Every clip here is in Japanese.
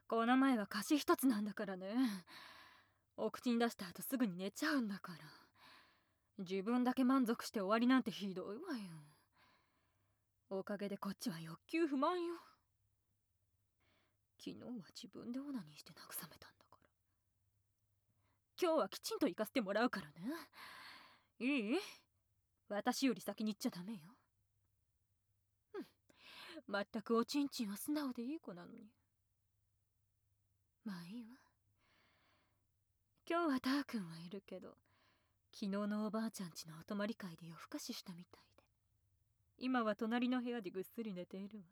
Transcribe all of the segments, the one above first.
この前は貸し一つなんだからね。お口に出した後すぐに寝ちゃうんだから。自分だけ満足して終わりなんてひどいわよ。おかげでこっちは欲求不満よ。昨日は自分でオナニーして慰めたんだから。今日はきちんと行かせてもらうからね。いい？私より先に行っちゃダメよ。まったくおちんちんは素直でいい子なのに。まあいいわ。今日はターくんはいるけど、昨日のおばあちゃんちのお泊まり会で夜更かししたみたいで、今は隣の部屋でぐっすり寝ているわ。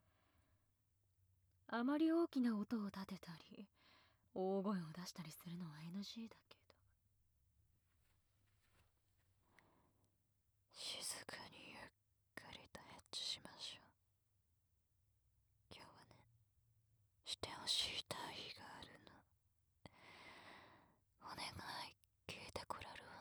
あまり大きな音を立てたり大声を出したりするのは NG だけど。 静かにゆっくりとヘッチしましょう。今日はね、してほしい対比があるの。お願い、聞いてくれる？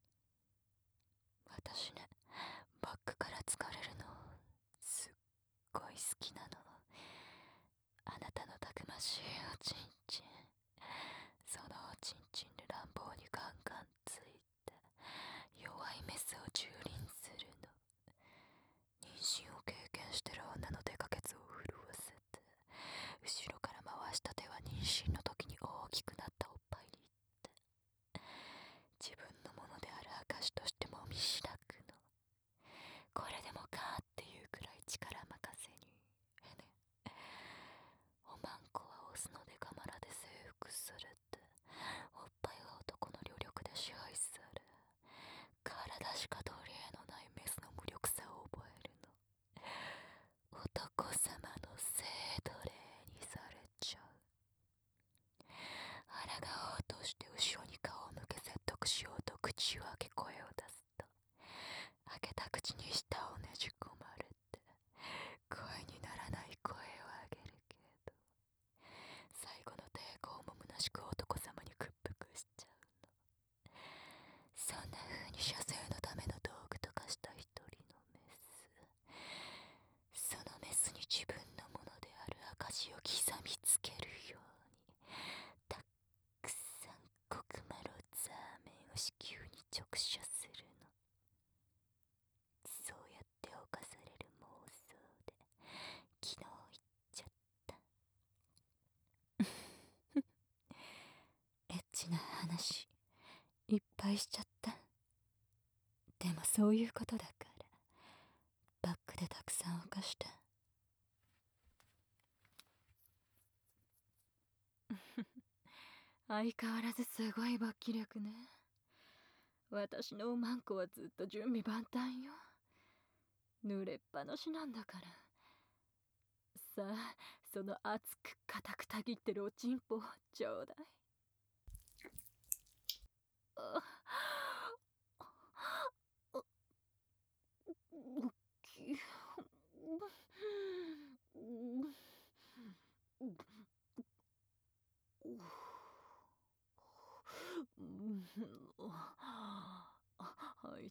私ね、バックから疲れるのすっごい好きなの。あなたのたくましいおちんちん、そのおちんちんで乱暴にガンガンついて弱いメスを蹂躙するの。妊娠を経験してる女のデカケツを震わせて、後ろから回した手は妊娠の時に大きくなったおっぱいに行って自分のものである証としてもみしらくの。これでもかっていうくらい力任せにね。おまんこはオスのデカマラで征服されて、おっぱいは男の両力で支配され、体しか取り柄のないメスの無力さを覚えるの。男様の性奴隷にされちゃう。抗おうとして後ろに顔を向け説得しようと口を開け声を出すと、開けた口に舌をねじ込まれて声にならない声を上げるけど、最後の抵抗も虚しく男様に屈服しちゃうの。そんな風に射精のための道具とかした一人のメス、そのメスに自分のものである証を刻みつけるように、たくさんコクマロザーメンを子宮に直射するの。そうやって犯される妄想で昨日言っちゃった。エッチな話いっぱいしちゃった。でもそういうことだからバックでたくさん犯した。 相変わらずすごい勃起力ね。私のおまんこはずっと準備万端よ。濡れっぱなしなんだから。さあ、その熱く固くたぎってるおちんぽをちょうだい。あ勃起。入った。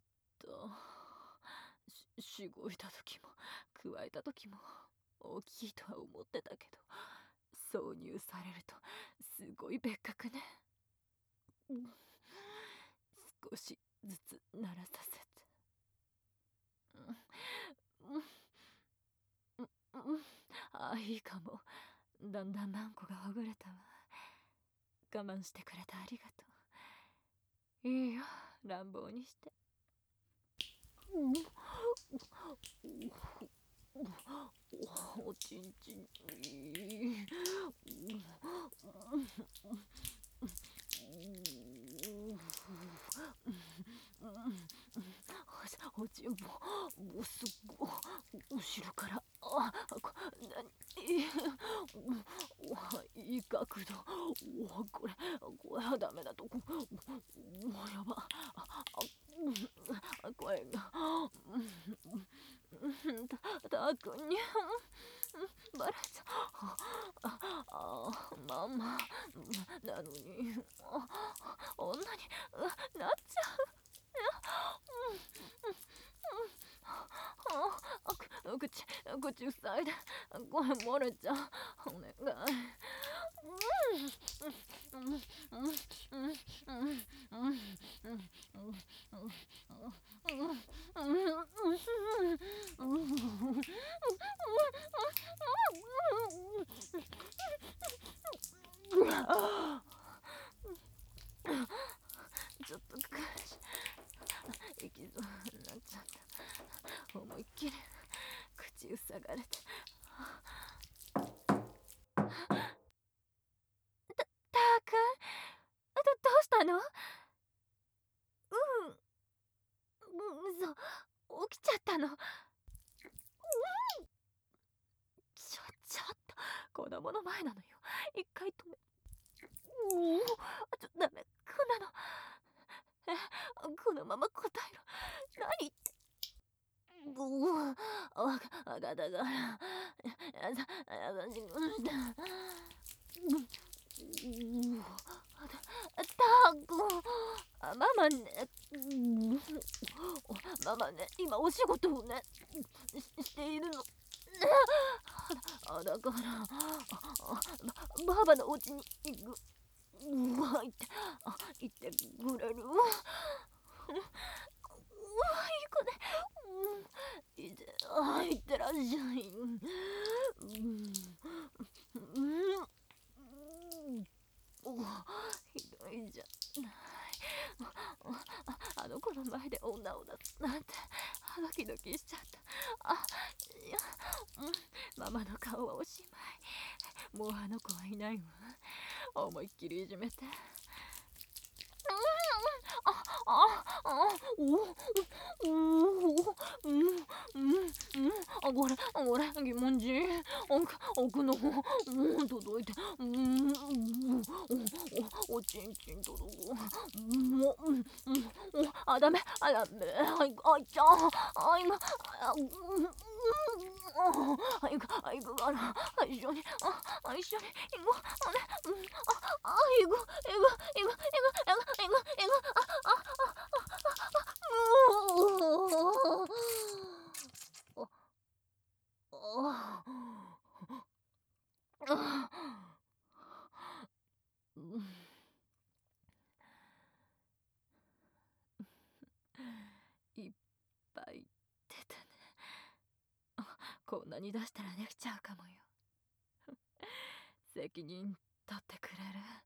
しごいた時も加えた時も大きいとは思ってたけど、挿入されるとすごい別格ね。少しずつ鳴らさせて。あ、いいかも。だんだんマンコがほぐれたわ。我慢してくれてありがとう。いいよ、乱暴にして。おちんちん。おちんぽもうすっご後ろからいい角度。これはダメだとこ。やば。声がたーくんにバレちゃママなのに女になっちゃう。口塞いで声漏れちゃう。お願い。 ちょっと息そうになっちゃった。思いっきり口塞がれて。たーくん、どうしたの？嘘、起きちゃったの？ちょっと、子供の前なのよ。一回止め。ダメ、こんなの。このまま答えろ。何って。わかったから。優しくして。たーくん、ママね、今お仕事をね、しているの。だから、ばあばのお家に行く。行ってくれる？いい子ね。行ってらっしゃい。ひどいじゃない。あの子の前で女を出すなんてドキドキしちゃった。いや、ママの顔はおしまい。もうあの子はいないわ。思いっきりいじめて。これ、疑問字。奥の方、届いて。おちんちん届く。ダメ。あいちゃん。行くから、一緒に行こうね。行く。いっぱい出たね。こんなに出したらできちゃうかもよ。責任取ってくれる？